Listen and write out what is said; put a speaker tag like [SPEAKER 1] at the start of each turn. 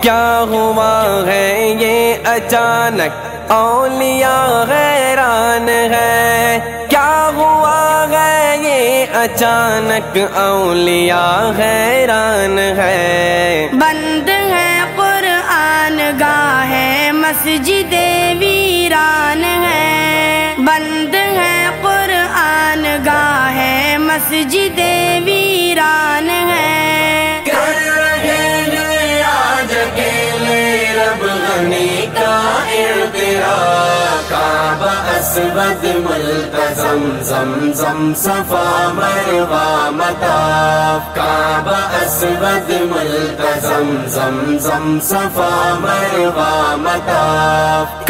[SPEAKER 1] क्या हुआ है ये अचानक औलिया हैरान है। क्या हुआ है ये अचानक औलिया हैरान है।
[SPEAKER 2] बंद है कुरान गाहे मस्जिदे वीरान है। बंद है कुरान गाहे मस्जिदे वीरान है।
[SPEAKER 1] कर रहे हैं आज अकेले रब गनी का इर्तिरा। काबा अस्वद मुल्तज़म ज़मज़म सफ़ा मरवा मताफ। काबा अस्वद मुल्तज़म ज़मज़म सफ़ा मरवा मताफ।